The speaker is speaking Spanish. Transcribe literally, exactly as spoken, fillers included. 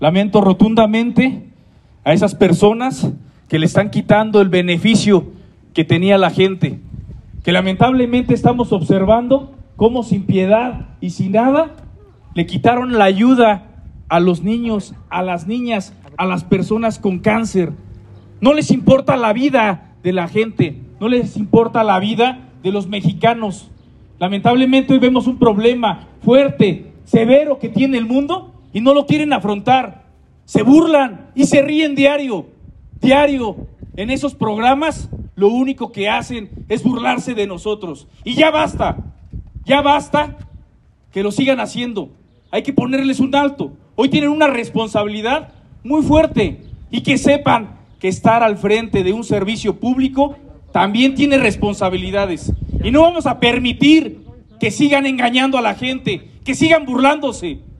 Lamento rotundamente a esas personas que le están quitando el beneficio que tenía la gente, que lamentablemente estamos observando cómo sin piedad y sin nada le quitaron la ayuda a los niños, a las niñas, a las personas con cáncer. No les importa la vida de la gente, no les importa la vida de los mexicanos. Lamentablemente hoy vemos un problema fuerte, severo que tiene el mundo y no lo quieren afrontar. Se burlan y se ríen diario, diario. En esos programas lo único que hacen es burlarse de nosotros. Y ya basta, ya basta que lo sigan haciendo. Hay que ponerles un alto. Hoy tienen una responsabilidad muy fuerte y que sepan que estar al frente de un servicio público también tiene responsabilidades. Y no vamos a permitir que sigan engañando a la gente, que sigan burlándose.